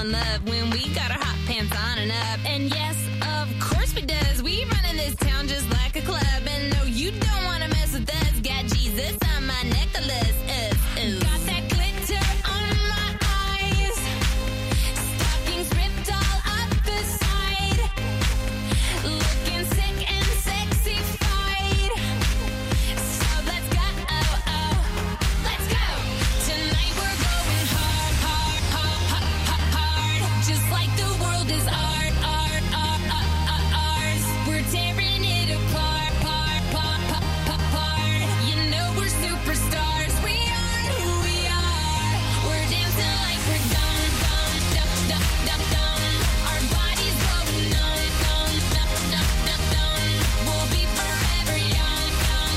in love when we got our hot pants on and up. And yes, of course we does. We run in this town just like a club. And no, you don't want to mess with us. Got Jesus on my necklace. Got that glitter on my eyes. Stockings ripped all up the side. Looking sick and sexified. So let's go, let's go. Tonight we're going hard, hard, hard, hard, hard. Just like the world is ours. We're tearing it apart, part. You know we're superstars. We are who we are. We're dancing like we're dumb. Our bodies going numb. We'll be forever young.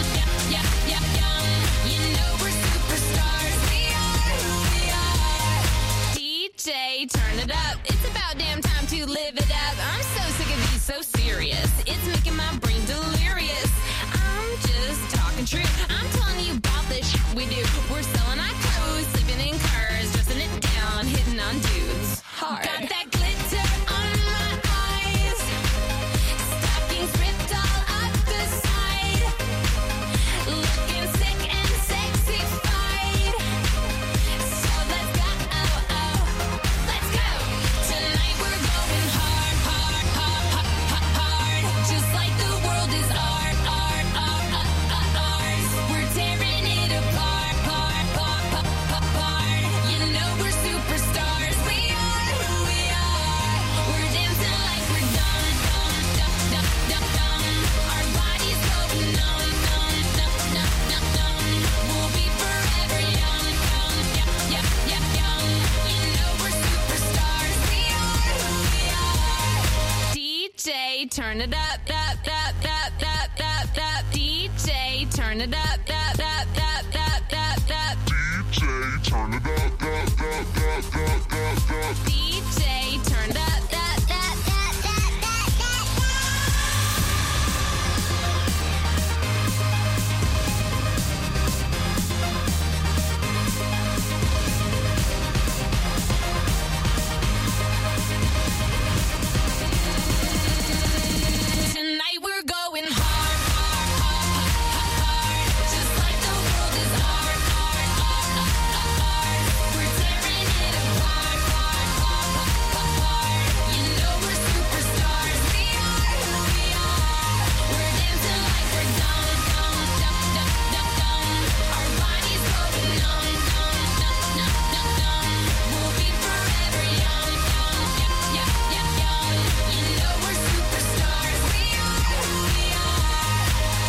You know we're superstars. We are who we are. DJ, turn it up. It's about damn time to live it up. I'm so sick of these so serious. It's making my brain delirious. I'm just talking true. I'm telling you about this shit we do. We're selling our clothes, sleeping in cars, dressing it down, hitting on dudes hard. Got that glitter on my eyes. Stockings ripped all up the side. Looking sick and sexified. So let's go, let's go. Tonight we're going hard, hard, hard, hard, hard. Just like the world is ours. We're tearing it apart, part. You know we're superstars. We are who we are. We're dancing like we're dumb. Our bodies going numb. We'll be forever young. You know we're superstars. We are who we are. DJ, turn it up. DJ, turn it up. DJ, turn it up. DJ, turn it up. Tonight we're going hard, hard, hard. Just like the world is ours. We're tearing it apart, part. You know we're superstars. We are who we are. We're dancing like we're dumb. Our bodies going numb. We'll be forever young. You know we're superstars. We are who we are.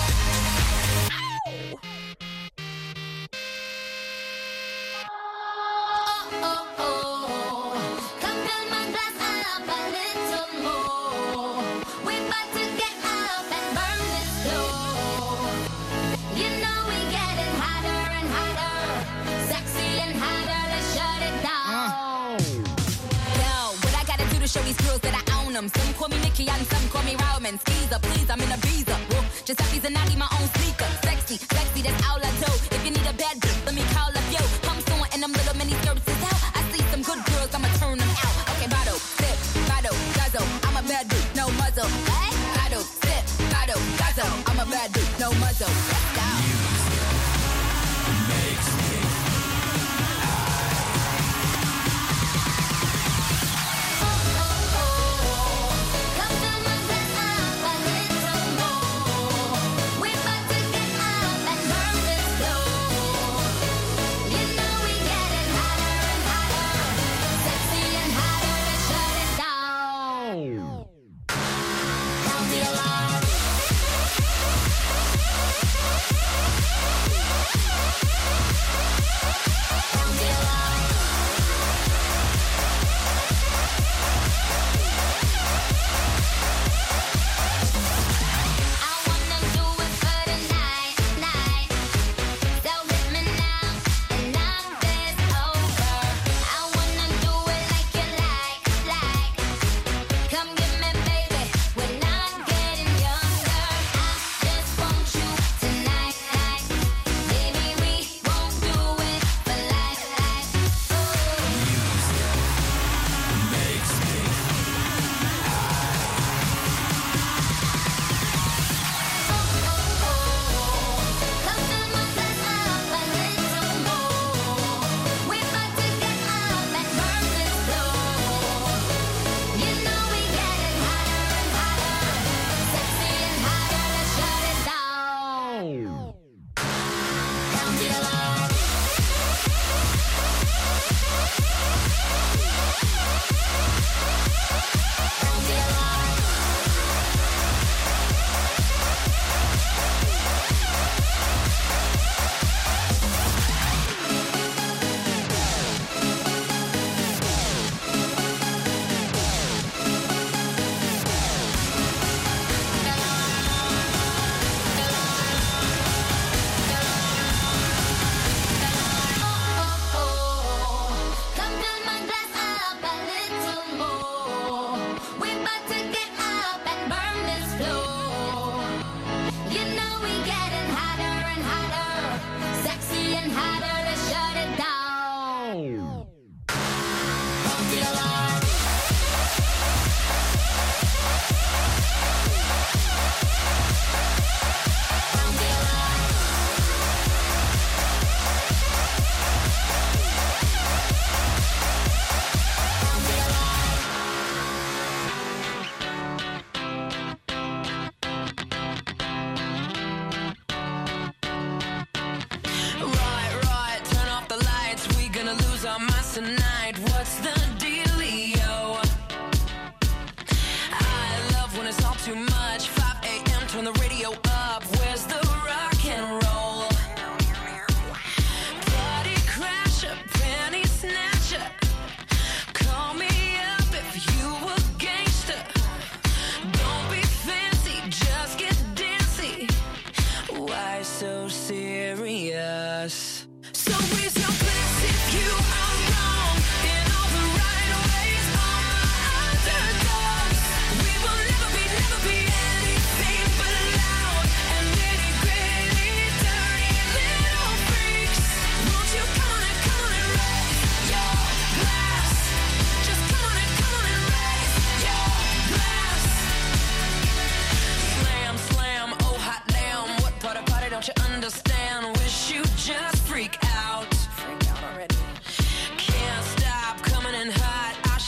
Come fill my glass up a little more. We're about to get up and burn this floor. You know we getting hotter and hotter, sexy and hotter. Let's shut it down. Yo, what I gotta do to show these girls that I own them? Some call me Nikki and some call me Roman. Skeezer, please, I'm in a visa. Just have these and my own sneaker. Sexy, that's all I do. If you need a bad bitch, let me call up yo. I'm sewing and them little mini skirts is out. I see some good girls, I'ma turn them out. Okay, bottle, sip, bottle, guzzle. I'm a bad dude, no muzzle. Hey? Bottle, sip, bottle, guzzle. I'm a bad dude, no muzzle. Let's go. Come fill my glass up a little more. We're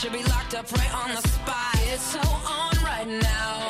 should be locked up right on the spot. It's so on right now.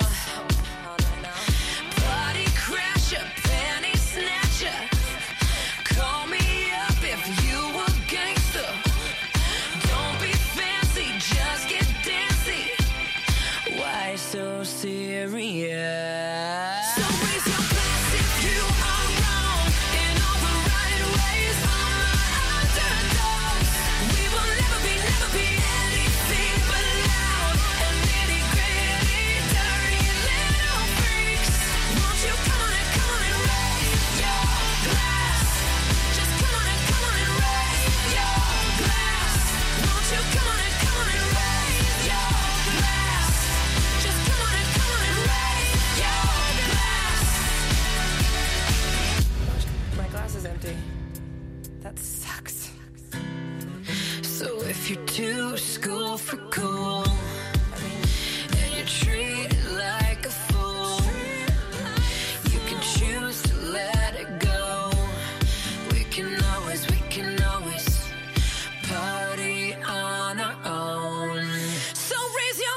Party crasher, penny snatcher. Call me up if you a gangster. Don't be fancy, just get dancy. Why so serious? So raise your glass if you are wrong in all the right ways. I'm the underdog. We will never be anything but loud and nitty gritty, dirty little freaks. Won't you come on and raise your glass? Just come on and raise your glass. Won't you come on and raise your glass? Just come on and raise your glass. My glass is empty. That sucks. So if you're too school for cool and you're treated like a fool, you can choose to let it go. We can always party on our own. So raise your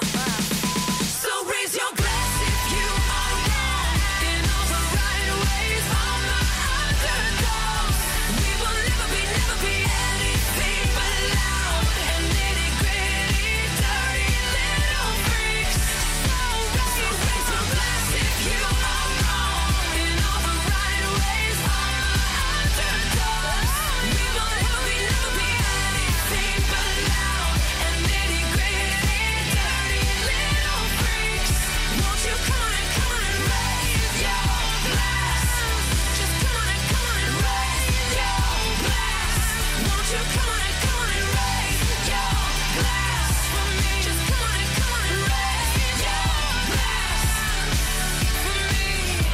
glass if you are wrong in all the right ways. I'm the underdog. We will never be anything but loud and nitty gritty, dirty little freaks. So raise your glass if you are wrong in all the right ways. I'm the underdog. We will never be anything but loud and nitty gritty, dirty little freaks. Won't you come on and raise your glass? Just come on and raise your glass. Won't you come on and raise your glass for me? Just come on and raise your glass for me.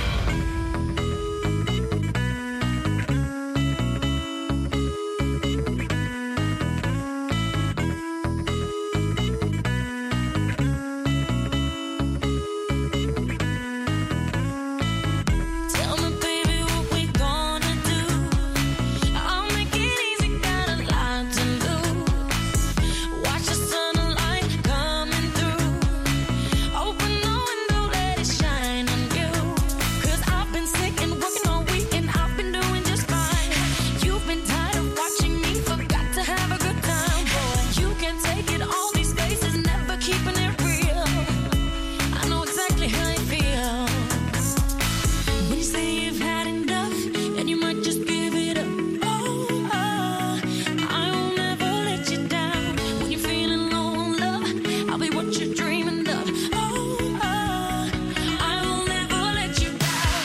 Tell me, baby, what we gonna do? I'll make it easy, got a lot to lose. Watch the sunlight coming through. Open the window, let it shine on you. 'Cause I've been sick and working all week and I've been doing just fine. You've been tired of watching me, forgot to have a good time, boy. You can take it, all these faces, never keeping it real. I know exactly how you feel. When you say you've had enough and you might just give it up. Oh, I will never let you down. When you're feeling low on love, I'll be what you're dreaming of. Oh, I will never let you down.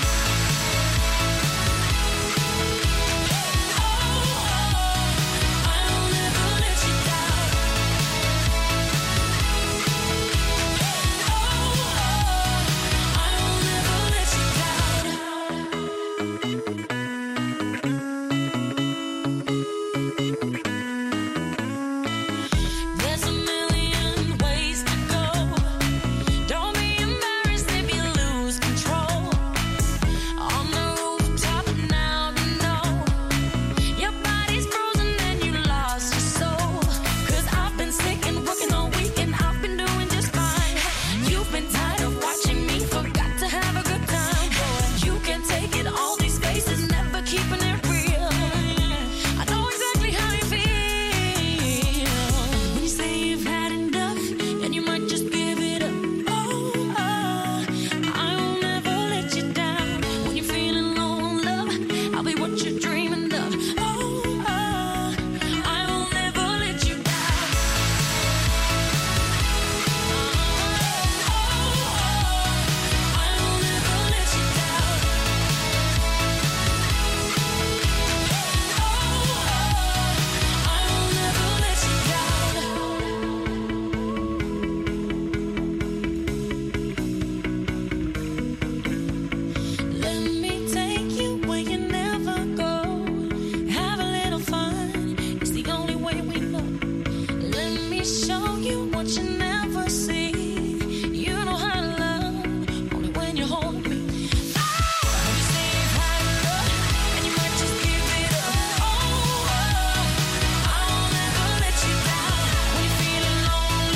I will never let you down. I will never let you down. There's a million ways to go. Don't be embarrassed if you lose control. On the rooftop now, you know your body's frozen and you lost your soul. 'Cause I've been sick and working all week and I've been doing just fine. You've been tired of watching me, forgot to have a good time, boy. You can take it, all these faces, never keeping it real. I know exactly how you feel. When you say you've had enough and you might just give it up. Oh, I will never let you down. When you're feeling low on love, I'll be what you're dreaming of. Oh, I will never let you down. I will never let you down. I will never let you down. Let me take you where you never go. Have a little fun, it's the only way we know. Let me show you what you never see. You know how to love, only when you hold me. When you say you've had enough and you might just give it up. I will never let you down. When you're feeling low on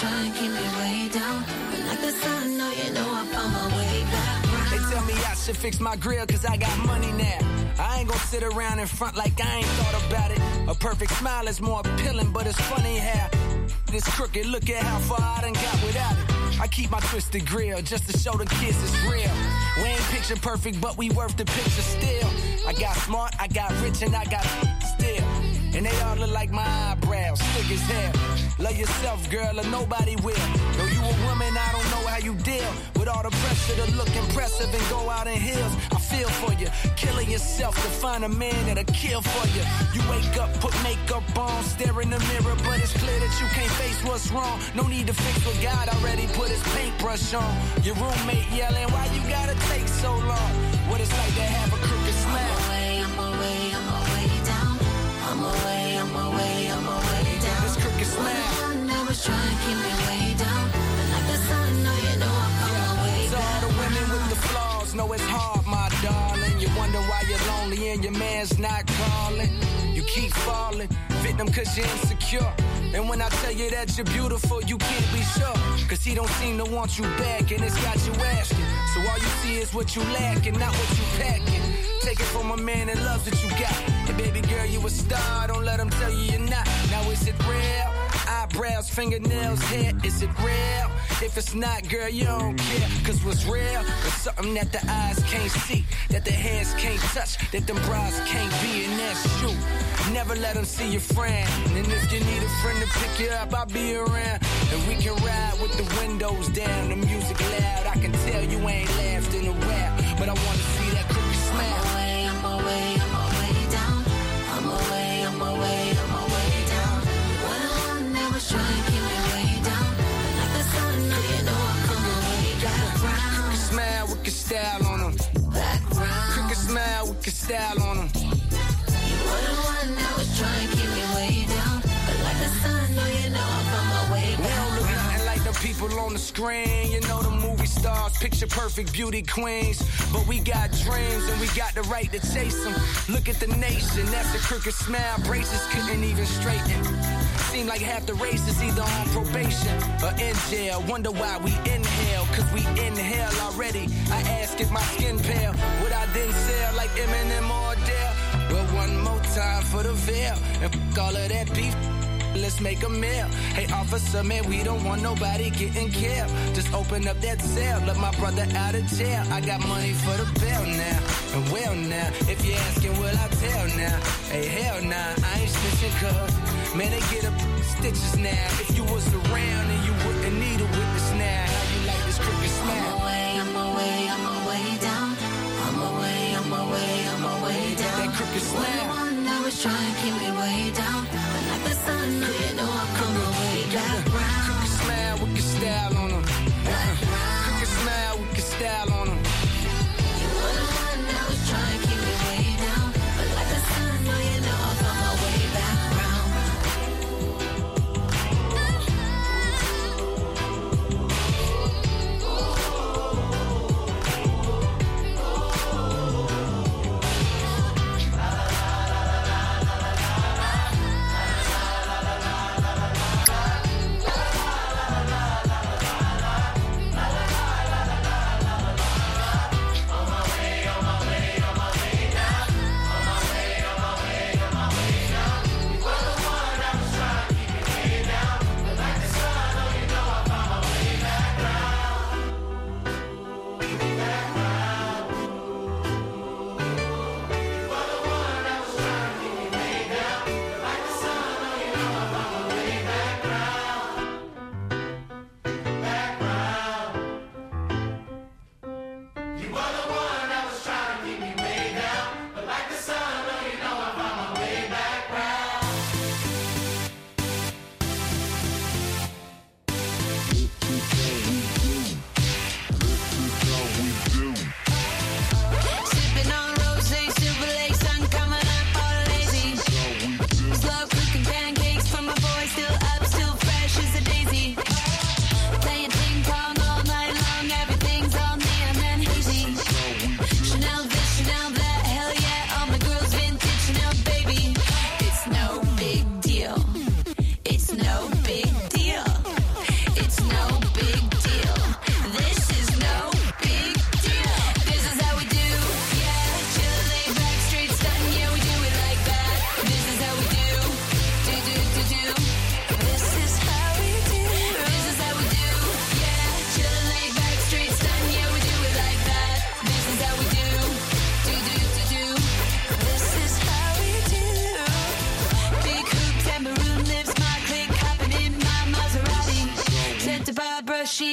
try and keep me way down, but like the sun, no, you know I found my way back round. They tell me I should fix my grill cause I got money now. I ain't gonna sit around in front like I ain't thought about it. A perfect smile is more appealing, but it's funny how this crooked, look at how far I done got without it. I keep my twisted grill just to show the kids it's real. We ain't picture perfect, but we worth the picture still. I got smart, I got rich, and I got still. And they all look like my eyebrows, thick as hell. Love yourself, girl, or nobody will. Though you a woman, I don't know how you deal with all the pressure to look impressive and go out in heels. I feel for you, killing yourself to find a man that'll kill for you. You wake up, put makeup on, stare in the mirror, but it's clear that you can't face what's wrong. No need to fix what God already put his paintbrush on. Your roommate yelling, why you gotta take so long? What it's like to have a crooked smile. I'm away down. I'm away down. This crooked smile. One that was trying to keep me way down, but like the sun, no, you know I found my way To all back the women with the flaws, know it's hard, my darling. You wonder why you're lonely and your man's not calling. You keep falling, victim cause you're insecure. And when I tell you that you're beautiful, you can't be sure. Cause he don't seem to want you back and it's got you asking. So all you see is what you lack and not what you packing. Take it from a man that loves what you got. And baby girl, you a star, don't let him tell you you're not. Now is it real? Eyebrows, fingernails, hair, is it real? If it's not, girl, you don't care. Cause what's real is something that the eyes can't see, that the hands can't touch, that them bras can't be, and that's true. Never let them see your friend. And if you need a friend to pick you up, I'll be around. And we can ride with the windows down, the music loud. I can tell you ain't laughed in a while, but I wanna see that crooked smile. I'm away down. I'm away down. One that was trying to keep me way down, but like the sun, no, you know I found my way back round. Crooked smile with your style on them. Back round. Crooked smile with your style on them. You were the one that was trying to keep me way down, but like the sun, no, you know I found my way We back don't look round. nothing like the people on the screen. You know the movie stars, picture perfect beauty queens. But we got dreams and we got the right to chase them. Look at the nation, that's a crooked smile. Braces couldn't even straighten. Seem like half the race is either on probation or in jail. Wonder why we inhale, cause we inhale already. I ask if my skin pale, would I then sell like Eminem or Adele? Well, one more time for the veil, and f*** all of that beef. Let's make a meal. Hey, officer, man, we don't want nobody getting killed. Just open up that cell, let my brother out of jail. I got money for the bail now, and well now. If you're asking, will I tell now? Hey, hell nah, I ain't snitching cause, man, they get up stitches now. If you was around and you wouldn't need a witness now. How you like this crooked smile? I'm away down. I'm away down. That crooked smile. One that was trying to keep me way down, but like the sun, no, you know I found my way back round. Crooked smile with your style on them. Crooked smile with your style on them. You were the one that was trying to keep me way down, but like the sun, no, you know I found my way back round.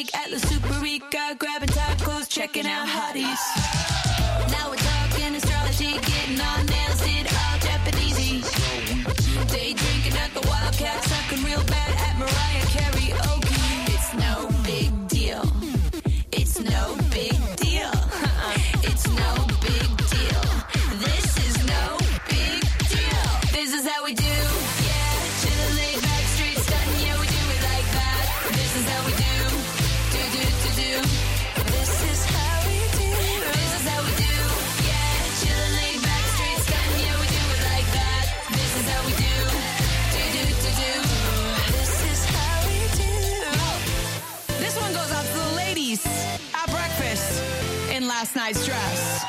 chic at La Superica, grabbing tacos, checking out hotties. Now we're talking astrology, getting our nails did all Japanesey. Day drinking at the Wildcat, sucking real bad at Mariah karaoke. It's no big deal. It's no big deal. It's no big deal. This is no big deal. This is how we do. Yeah, chillin' laid back, straight stuntin'. Yeah, we do it like that. This is how we do. Do. This is how we do. This is how we do. Yeah, chillin' laid back, straight stuntin'. Yeah, we do it like that. This is how we do. Do. This is how we do. This one goes out to the ladies at breakfast in last night's dress.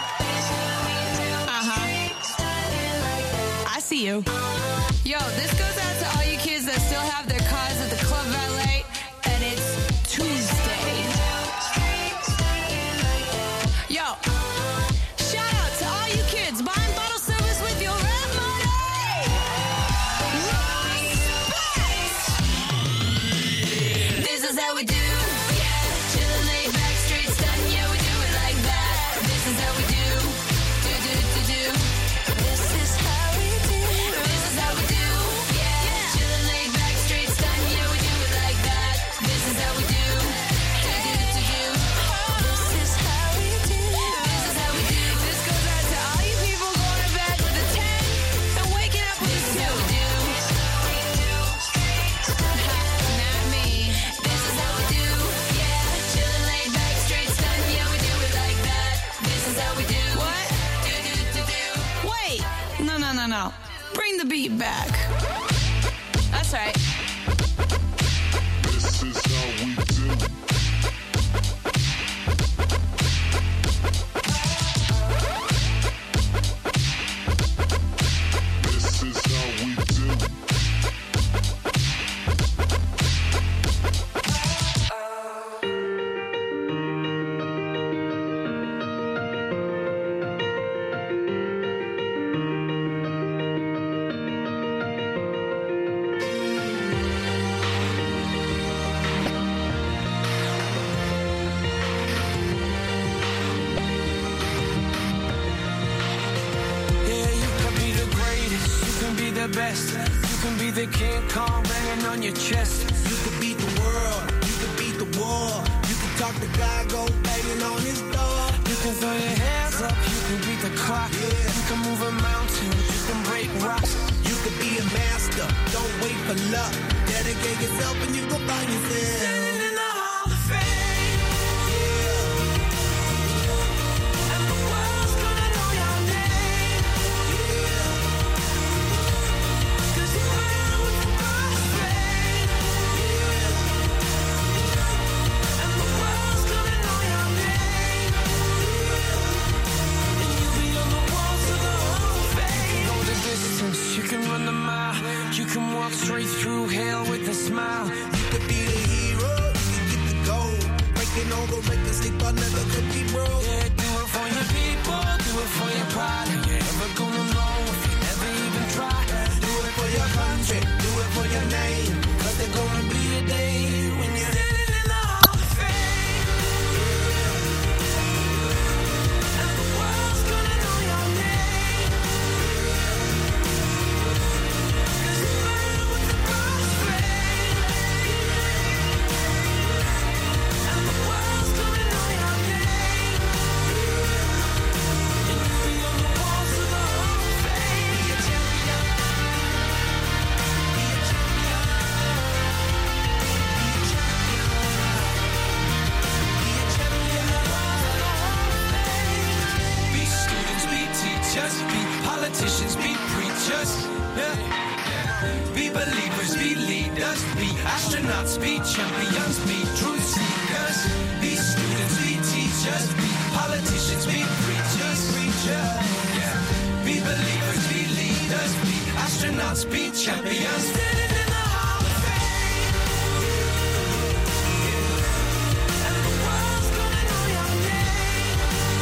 I see you. Yo, this goes out to all you kids that still have their cars at the Club Valet, and it's Tuesday. Yo, shout out to all you kids buying bottle service with your rap money. This is how we do. Yeah, chillin' laid back, straight stuntin'. Yeah, we do it like that. This is how we do. Do. This is how we do. This is how we do. Yeah, chillin' laid back, straight stuntin'. Yeah, we do it like that. This is how we do. Do. This is how we do. This is how we do. This goes out to all you people going to bed with a 10 and waking up with a 2. How we do. Not me. This is how we do. Yeah, chillin' laid back, straight stuntin'. Yeah, we do it like that. This is how we do. What? Do. Wait. No. Bring the beat back. That's right. This is how we do. This is how we do. Yeah, you can be the greatest, you can be the best, you can be the King Kong banging on your chest. You could beat the world, you could beat the war. You could talk to God, go banging on his door. You can throw your hands up, you can beat the clock. You can move a mountain, you can break rocks. You could be a master, don't wait for luck. Dedicate yourself and you go find yourself. Standing in the Hall of Fame, and the world's gonna know your name. 'Cause you ran with the crossfade, and the world's gonna know your name. And you'll be on the walls of the Hall of Fame. You can go the distance, you can run the mile, you can walk straight through hell with a smile. You could be the hero, you could get the gold. Breaking all the records they thought never could be broke. Yeah, do it for your people, do it for your pride. And you're never gonna know if you never even try. Do it for your country, do it for your name. 'Cause there's gonna be a day when you're Standing in the Hall of Fame, and the world's gonna know your name. 'Cause you ran with the crossfade, and the world's gonna know your name. And you'll be on the walls of the Hall of Fame. Be a champion. Be a champion. Be a champion. Be a champion. Be students, be teachers, be politicians, be preachers. Yeah. Be believers, be leaders, be astronauts, be champions, be truth seekers. Be students, be teachers, be politicians, be preachers. Yeah. Be believers, be leaders, be astronauts, be champions. Standing in the Hall of Fame, and the world's gonna know your name.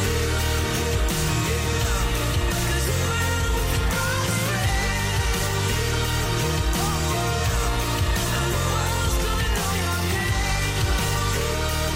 'Cause you ran with the crossfade, and the world's gonna know your name.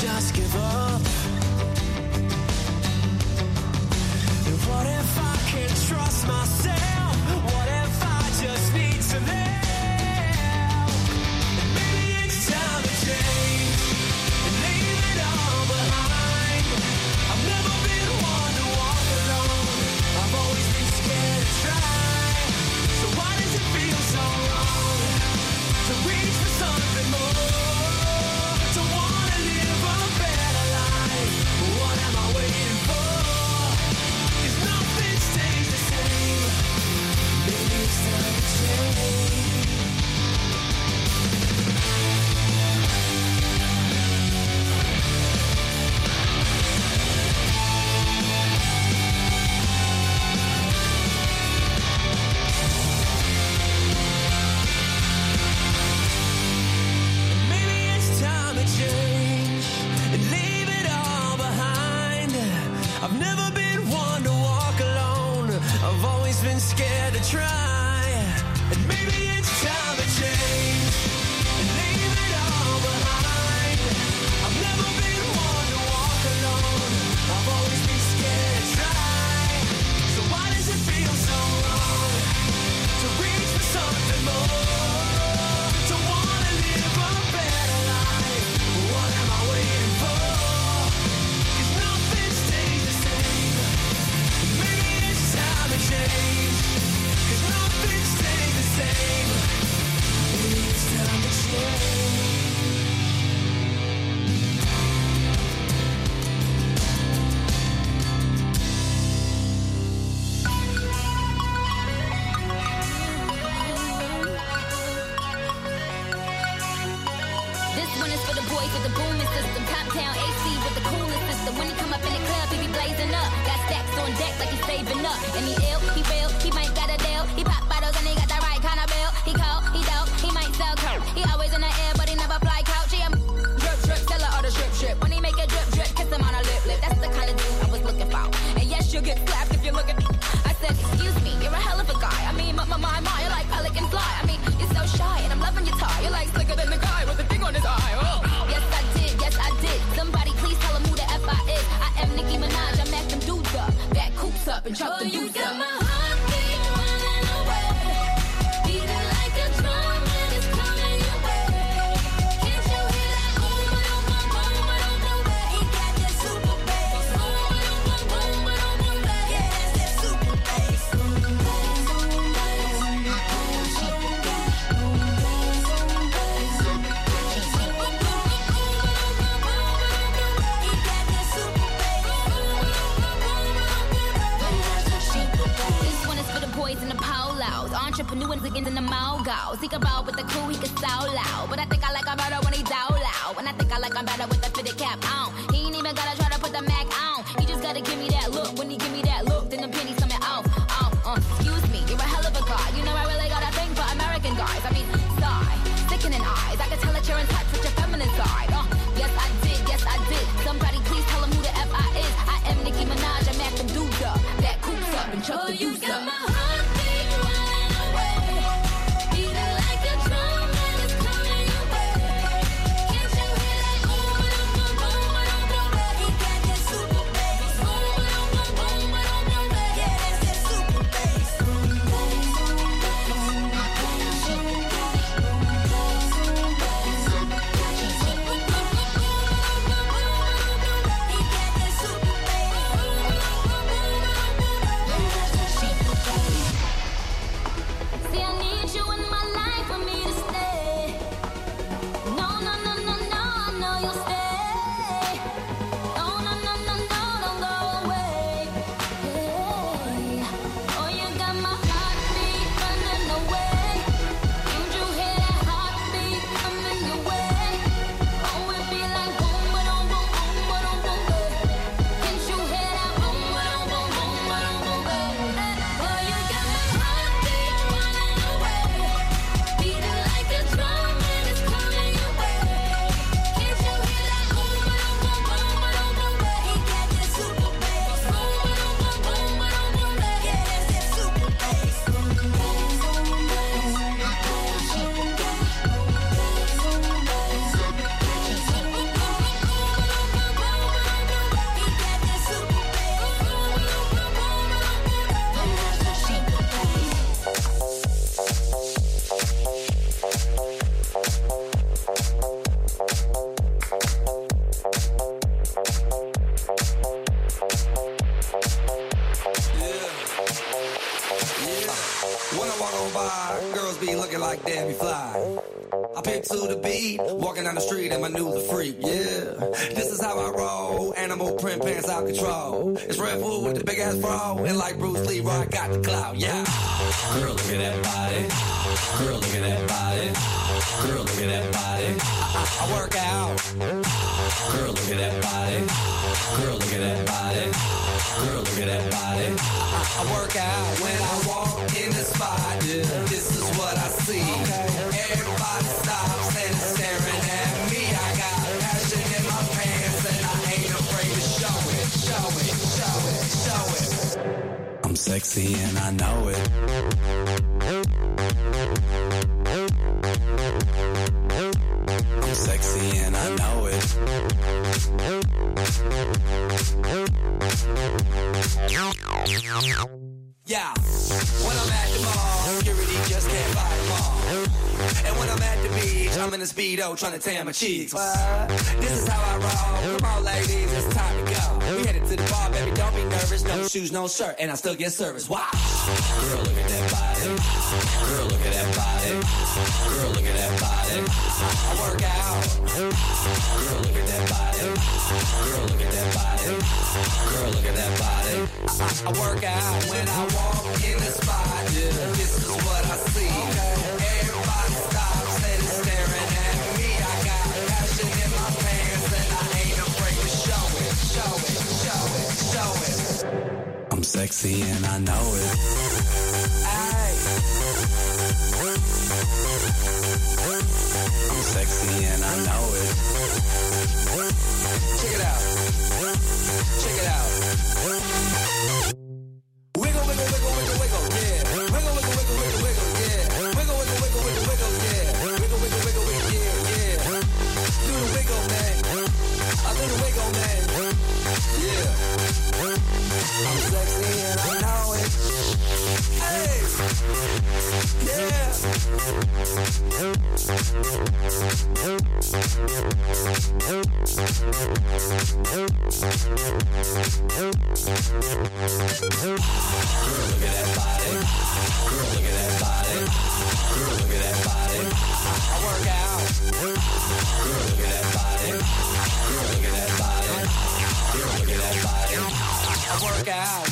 just give up? And what if I can't trust myself? What if I just need to live? And maybe it's time to change and leave it all behind. I've never been one to walk alone. I've always been scared to try. So why does it feel so wrong to reach for something more? To wanna live a better life. What am I waiting for? 'Cause nothing stays the same. Maybe it's time to change. Maybe it's time to change and leave it all behind. I've never been one to walk alone. I've always been scared to try. And maybe it's time to change and leave it all behind. I've never been one to walk alone. I've always been scared to try. So why does it feel so wrong to reach for something more? To wanna live a better life. What am I waiting for? 'Cause nothing stays the same. Maybe it's time to change. 'Cause nothing stays the same. Maybe it's time to change. This one is for the boys with the booming system. Top town AC with the coolest system. When he come up in the club, he be blazing up. Got stacks on deck like he's saving up. And he ill, he real, he might got a deal. He pop bottles and he got the right kind of bill. He cold, he dope, he might sell coke. He always in the air, but he never fly couch. He a drip drip, seller or the strip strip. When he make a drip drip, kiss him on a lip lip. That's the kind of dude I was looking for. And yes, you'll get slapped if you look at me. I said, excuse me, you're a hell of a guy. I mean, my, you're like pelican fly. I mean, you're so shy and I'm loving your tie. You're like slicker than the guy with the thing on his eye. Oh. Yes, I did. Somebody please tell him who the F I is. I am Nicki Minaj, I mack them dudes up. Back coops up and chop the You dudes got up. my heartbeat running away, beating like a drum when it's coming your way. Can't you hear that boom, boom, boom, boom, boom, boom, boom? He got that super bass. Boom, boom, boom, boom, boom, boom, boom. Yeah, that's that super bass. Boom, bass, boom, bass, boom, bass, super bass. Boom, bass, boom, bass, super bass. Boom, boom, boom, boom, boom, boom, boom, boom. He got that super bass. Boom, boom, boom, boom, boom, boom. That's that super bass. This one is for the boys in the polos. Entrepreneurs again in the mogos. He can roll with the crew, he can so loud. But I think I like him better when he down loud. And I think I like him better with the fitted cap on. He ain't even gotta try to put the Mac on. He just gotta give me that look. When he give me that look, then the pennies coming off. Excuse me, you're a hell of a guy. You know I really got a thing for American guys. I mean, sigh, sickening eyes. I can tell that you're in touch with your feminine side. Yes I did. Somebody please tell him who the F I is. I am Nicki Minaj, I mack them dudes up. That coops up and chuck the You dudes got up. my heartbeat running away, beating like a drum when it's coming your way. Can't you hear that boom, boom, boom, boom, boom, boom? He got that super bass. Boom, boom, damn, you fly. I pick to the beat, walking down the street and my new the freak, yeah. This is how I roll, animal print pants out control. It's Red Bull with the big ass bra, and like Bruce Lee, I got the clout, yeah. Girl, look at that body. Girl, look at that body. Girl, look at that body. I work out. Girl, look at that body. Girl, look at that body. Girl, look at that body. I work out when I walk in the spot. Yeah, this is what I see. Everybody stops and is staring at me. I got passion in my pants and I ain't afraid to show it, show it, show it, show it. I'm sexy and I know it. I'm sexy and I know it. Yeah, when I'm at the mall, security just can't fight them all. And when I'm at the beach, I'm in a Speedo trying to tan my cheeks. This is how I roll. Come on, ladies, it's time to go. We headed to the bar, baby, don't be nervous. No shoes, no shirt, and I still get service. Wow. Girl, look at that body. Girl, look at that body. Girl, look at that body. I work out. Girl, look at that body. Girl, look at that body. Girl, look at that body. I work out when I walk in the spot. Yeah, this is what I see. Everybody stops and is staring at me. I got passion in my pants and I ain't afraid to show it, show it, show it, show it. I'm sexy and I know it. Ay. I'm sexy and I know it. Check it out. Check it out. Wiggle, wiggle, wiggle, wiggle, wiggle, yeah. Wiggle, wiggle, wiggle, wiggle, wiggle, yeah. Wiggle, wiggle, wiggle, wiggle, wiggle, yeah. Wiggle, wiggle, wiggle, wiggle, yeah, yeah. Do the wiggle, man. I do the wiggle, man. Yeah. I'm sexy and I know it. Hey. Yeah. Girl, look at that body. Girl, look at that body. Girl, look at that body. I work out. Girl, look at that body. Girl, look at that body. Girl, look at that body. I work out.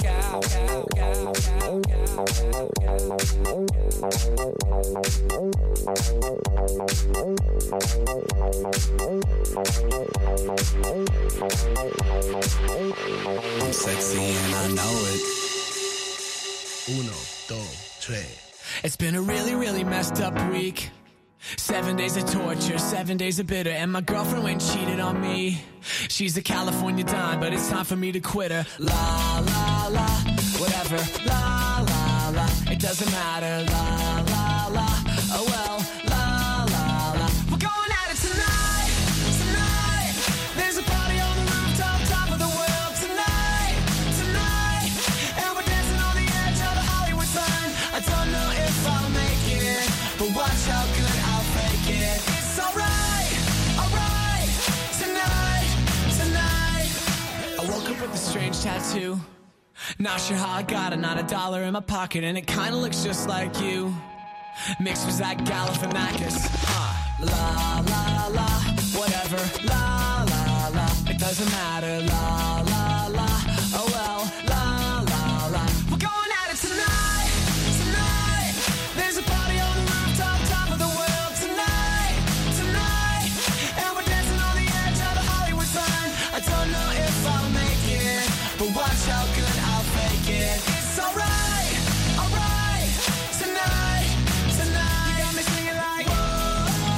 I'm sexy and I know it. 1, 2, 3. It's been a really, really messed up week. 7 days of torture, 7 days of bitter, and my girlfriend went and cheated on me. She's a California dime, but it's time for me to quit her. La, la, la, whatever. La, la, la, it doesn't matter. La, la, la, oh well. La, la, la, we're going at it tonight, tonight. There's a party on the rooftop, top of the world tonight, tonight. And we're dancing on the edge of the Hollywood sign. I don't know if I'll make it, but watch how good I'll fake it. It's alright, tonight, tonight. I woke up with a strange tattoo. Not sure how I got it, not $1 in my pocket, and it kinda looks just like you. Mixed with Zach Galifianakis. La, la, la, whatever. La, la, la, it doesn't matter. La, la, la, oh well. La, la, la, we're going at it tonight, tonight. There's a party on the rooftop, top of the world tonight, tonight. And we're dancing on the edge of the Hollywood sign. I don't know if I'll make it, but watch how good I'll fake it. It's alright, tonight, tonight. You got me singing like,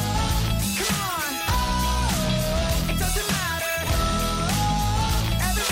whoa, come on, oh, it doesn't matter, whoa, everybody.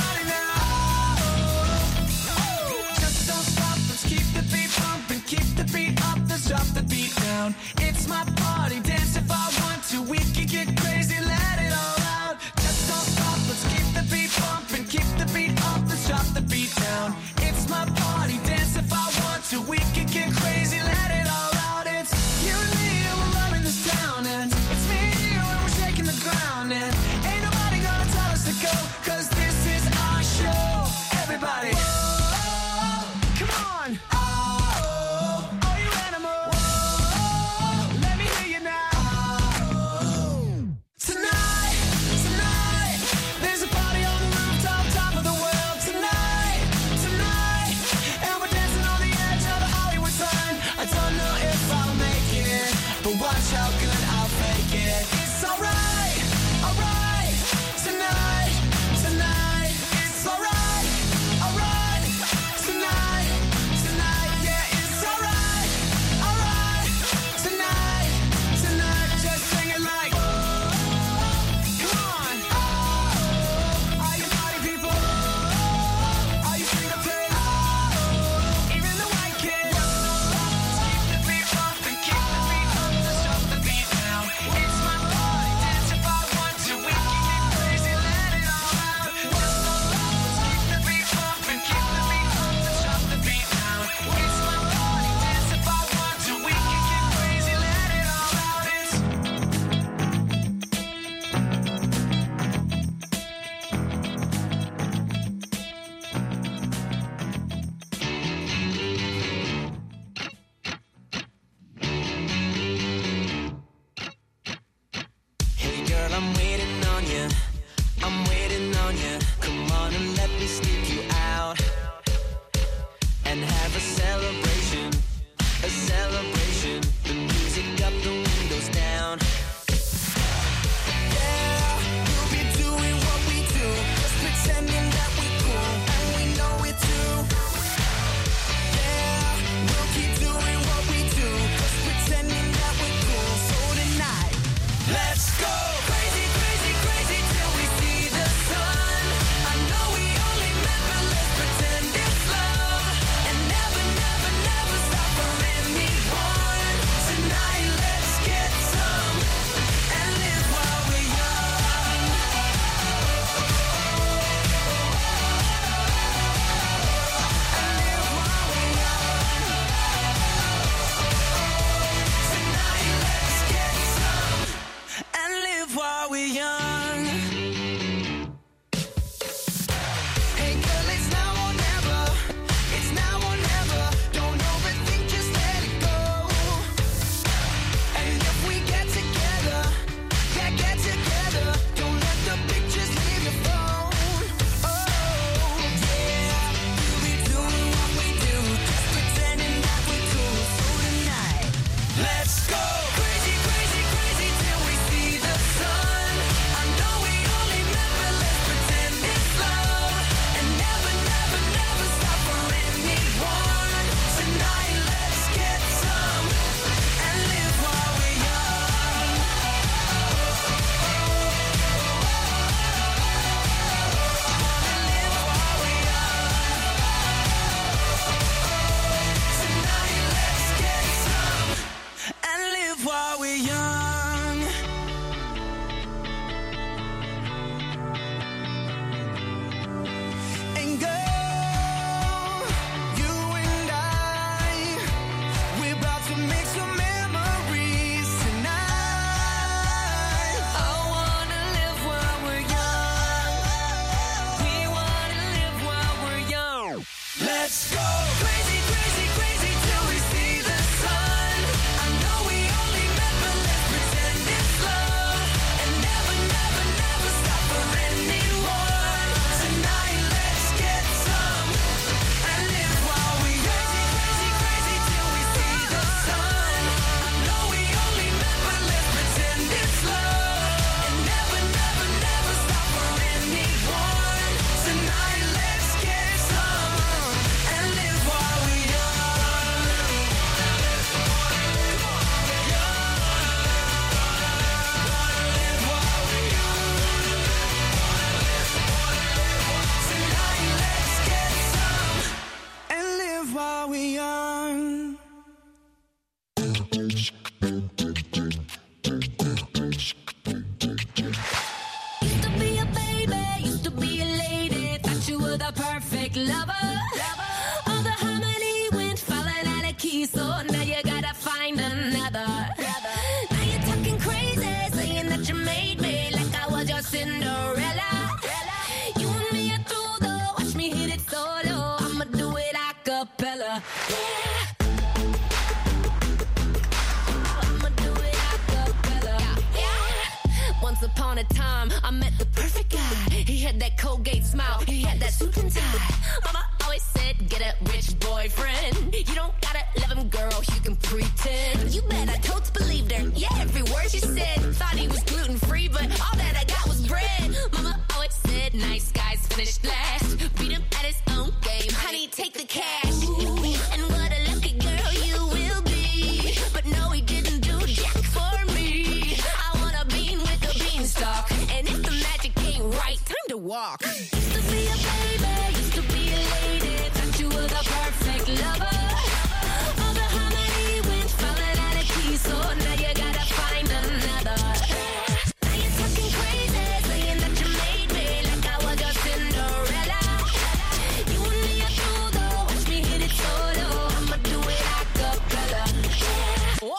I'ma do it a cappella. Once upon a time, I met the perfect guy. He had that Colgate smile, he had that suit and tie. Mama always said, get a rich boyfriend. You don't gotta love him, girl, you can pretend. You bet I totes believed her, yeah, every word she said. Thought he was gluten-free, but all that I got was bread. Mama always said, nice guys finish last. Beat him at his own game, honey, take the cash. And what a lucky girl you will be. But no, he didn't do jack for me. I wanna bean with the beanstalk. And if the magic ain't right, time to walk. Used to be a baby, used to be a lady. Thought you were the perfect lover. All the harmony went falling out of key, so now you gotta find another. Now you're talking crazy, saying that you made me like I was your Cinderella. You and me are cool though, watch me hit it solo. I'ma do it a cappella. Oh,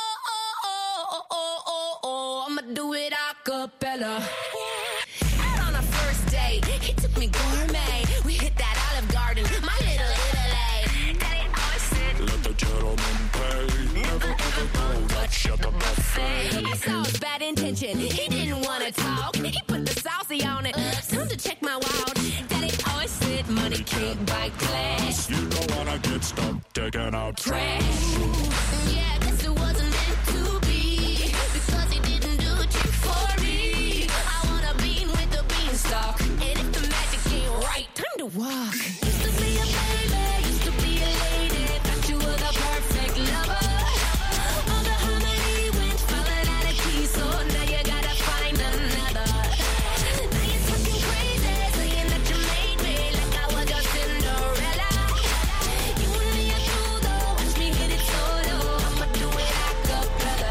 I'ma do it a cappella. Out on our first date, he took me gourmet. We hit that Olive Garden, my little Italy. Daddy always said, Let the gentleman pay. Never ever go touch at the buffet. I saw his bad intention. He didn't wanna talk. He put the saucy on it. Time to check my wallet. Daddy always said money can't buy class. You don't wanna get stuck taking out Trash. Yeah, guess it wasn't meant to be. Because he didn't do it for me. I wanna bean with the beanstalk. And if the magic ain't right, time to walk. Used to be a baby, used to be a lady. Thought you were the perfect lover. All the harmony went falling out of key, so now you gotta find another. Now you're talking crazy, saying that you made me like I was your Cinderella. You and me are cool though, watch me hit it solo. I'ma do it a cappella.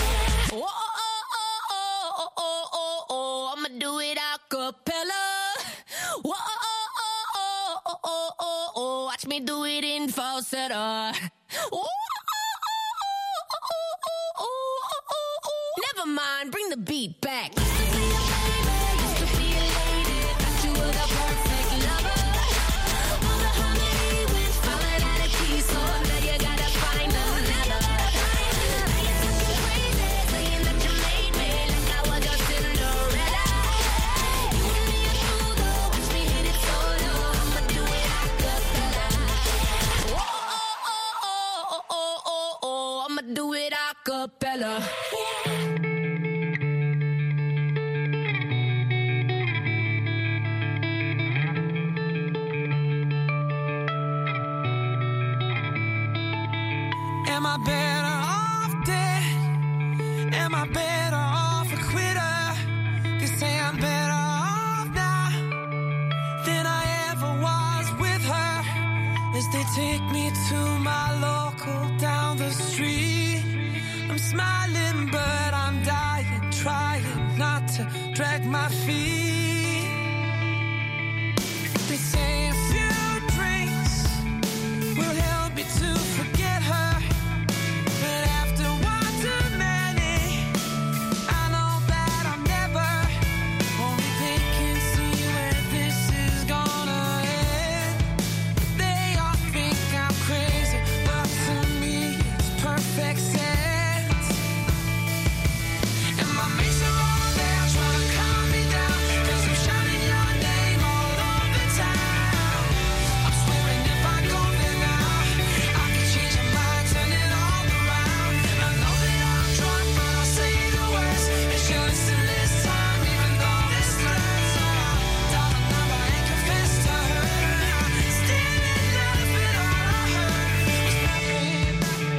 I'ma do it a cappella. Watch me do it in falsetto. Never mind, bring the beat back. Used to be a baby, used to be a lady. Thought you were the perfect lover. All the harmony went falling out of key, so now you gotta find another. Now you're talking crazy, saying that you made me like I was your Cinderella. You and me are cool though, watch me hit it solo. I'ma do it a cappella. I'ma do it a cappella. Am I better off dead? Am I better off a quitter? They say I'm better off now than I ever was with her. As they take me to my local down the street, I'm smiling but I'm dying, trying not to drag my feet. They say a few drinks will help me to forget her. But after one too many, I know that I'm never. Only they can see where this is gonna end. They all think I'm crazy, but to me it's perfect sense. And my mates are all there trying to calm me down, 'cause I'm shouting your name all over town. I'm swearing if I go there now, I can change your mind, turn it all around. I know that I'm drunk, but I'll say the words. And she'll listen this time, even though this hurts. Dial the number and confess to her. Still in love, but all I heard was nothing.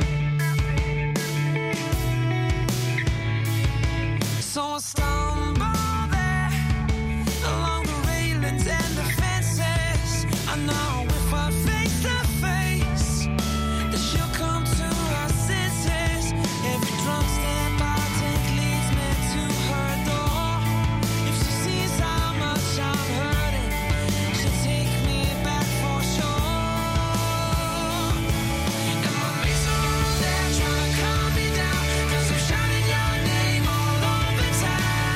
So I stumble there along the railings and the fences. I know if we're face to face, that she'll come to her senses. Every drunk step I take leads me to her door. If she sees how much I'm hurting, she'll take me back for sure. And my mates are all there trying to calm me down, 'cause I'm shouting your name all over town.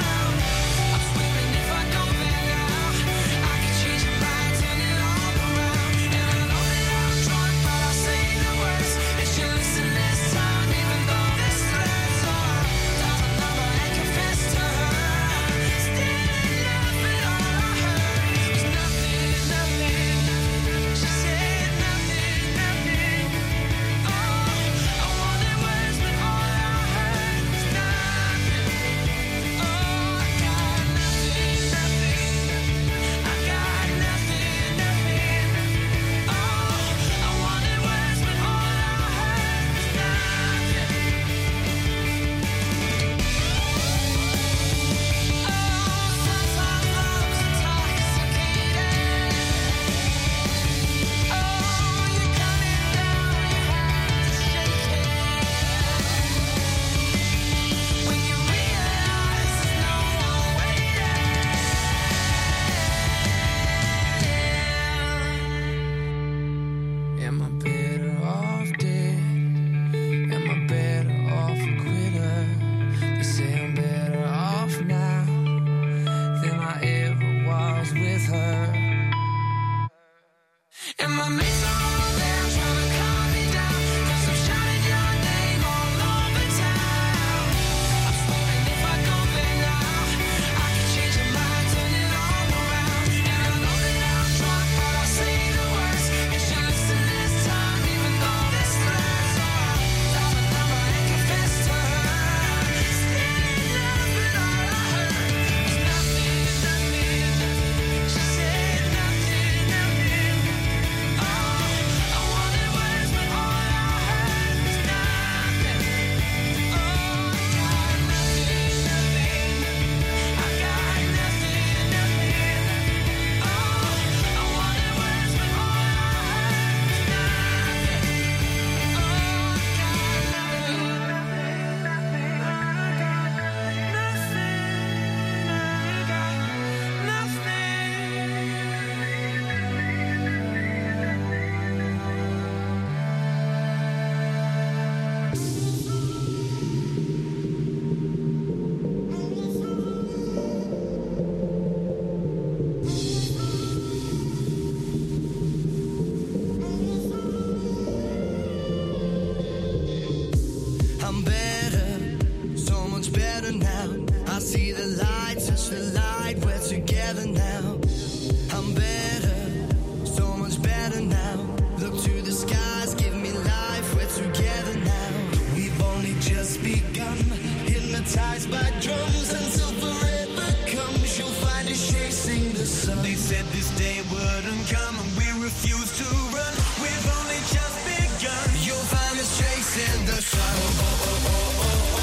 see the light, touch the light, we're together now. I'm better, so much better now. Look to the skies, give me life, we're together now. We've only just begun, hypnotized by drums until forever comes. You'll find us chasing the sun. They said this day wouldn't come and we refuse to run. We've only just begun. You'll find us chasing the sun.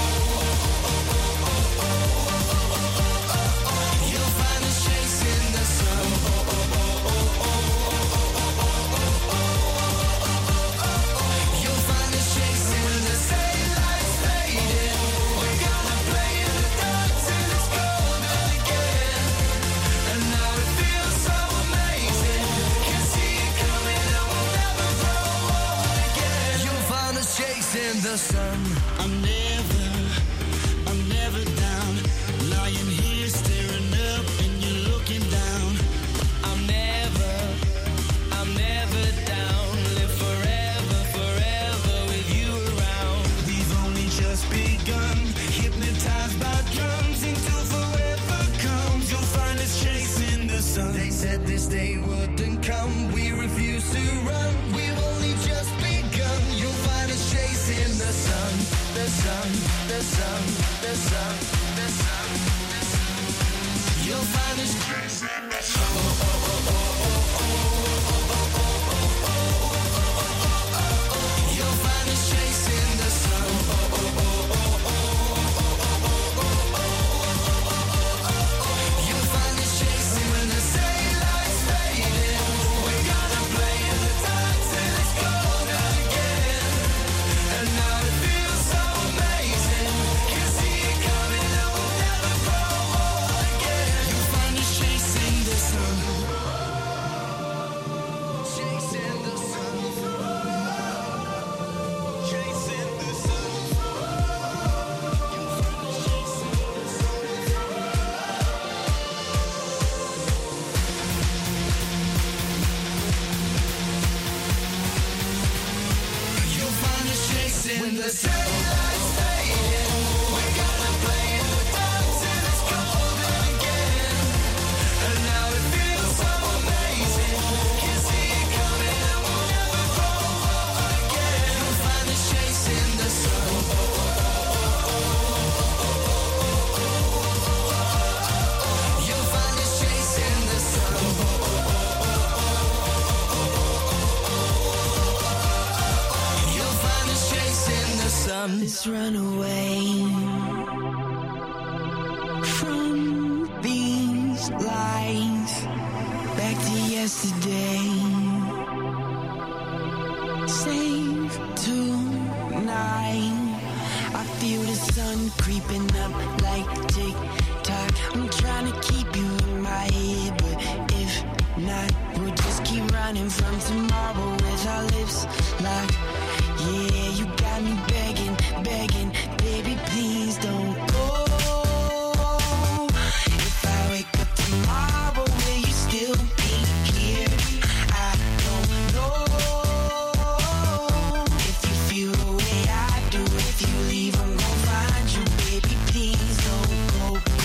The sun. I'm never down. Lying here staring up and you're looking down. I'm never down. Live forever with you around. We've only just begun. Hypnotized by drums until forever comes. You'll find us chasing the sun. They said this day wouldn't come. We refuse to run. We've only just begun. You'll find us chasing the sun, the sun, the sun, the sun, the sun, the sun. You'll find us chasing the sun. You'll find us chasing the sun. You'll find us chasing when the daylight's fading. We're gonna play in the dark till it's cold again. And now it feels so amazing. Can see it coming and we'll never grow old again. You'll find us chasing the sun. Chasing the sun. Chasing the sun. You'll find us chasing the sun. You'll find us chasing when the daylight's fading. We're gonna play in the dark till it's cold again. And now it feels so amazing. Can see it coming and we'll never grow old again. You'll find us chasing the sun. You'll find us chasing the sun. You'll find us chasing the sun. Let's run away from these lies back to yesterday. Save tonight. I feel the sun creeping up like tick-tock. I'm trying to keep you in my head, but if not, we'll just keep running from tomorrow with our lips locked. Yeah, you got me begging, begging, baby, please don't go. If I wake up tomorrow, will you still be here? I don't know. If you feel the way I do, if you leave, I'm gonna find you, baby, please don't go.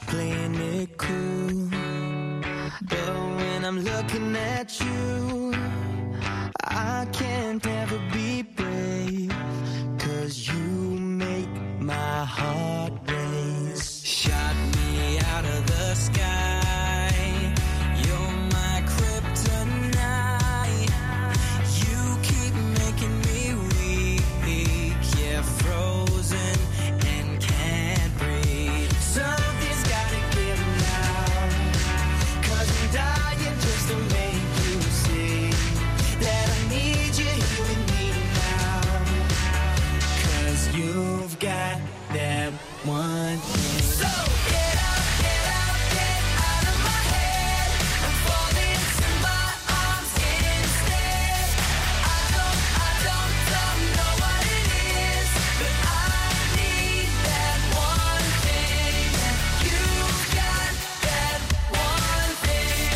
playing it cool. But when I'm looking at you, I can't ever be brave, 'cause you make my heart race. Shot me out of the sky, you're my kryptonite. You keep making me weak, yeah, frozen and can't breathe. Something's gotta give now, 'cause I'm dying just to make you see that I need you here with me now. 'Cause you've got that one thing. So get out, get out, get out of my head. I'm falling to my arms instead. I don't know what it is, but I need that one thing. You've got that one thing.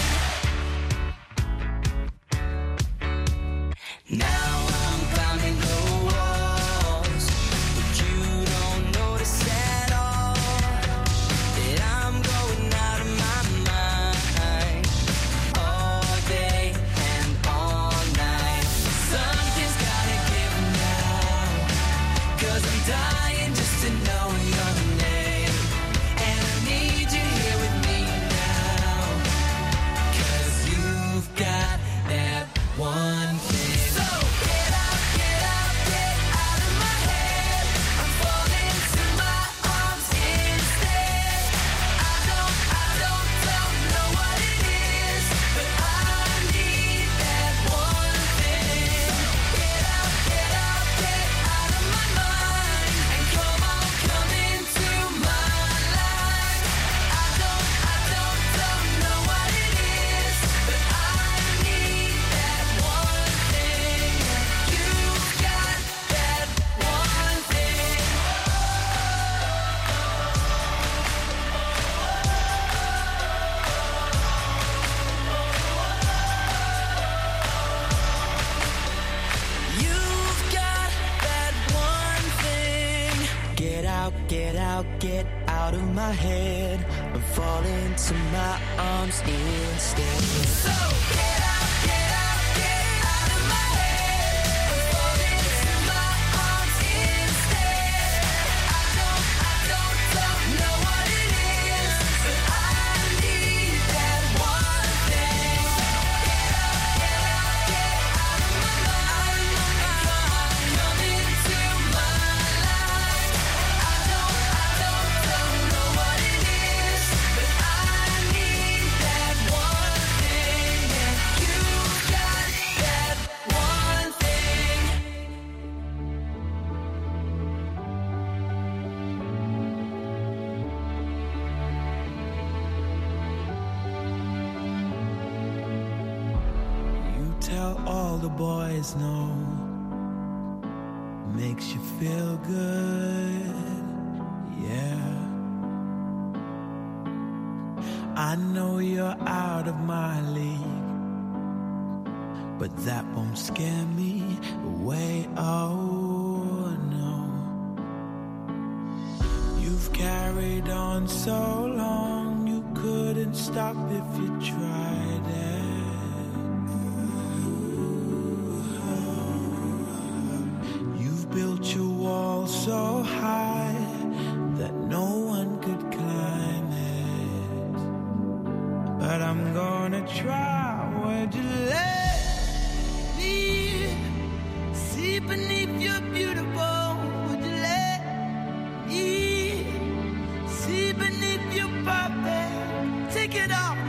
Now I'm climbing the walls, but you don't notice at all that I'm going out of my mind all day and all night. Something's gotta give now, 'cause I'm dying just to know your name. And I need you here with me now, 'cause you've got that one thing. So get out, get out, get out of my head. I'm falling to my arms instead. I don't know what it is, but I need that one thing. Get out, get out, get out of my mind, and come on, come into my life. I don't know what it is, but I need that one thing. You've got that one thing. You've got that one thing. Get out, get out, get out of my head. I'm falling to my arms instead. So get out, get out, get out of my head. I'm falling to my arms instead. I don't know what it is, but I need that one thing. Get out, get out, get out of my mind, and come into my life. I don't know what it is, but I need that one thing. And you've got that one thing. You tell all the boys no, makes you feel good, yeah. I know you're out of my league, but that won't scare me away, oh no. You've carried on so long, you couldn't stop if you tried it. You've built your wall so high that no one could climb it. But I'm gonna try. Would you let me see beneath your beautiful? Would you let me see beneath your perfect? Take it off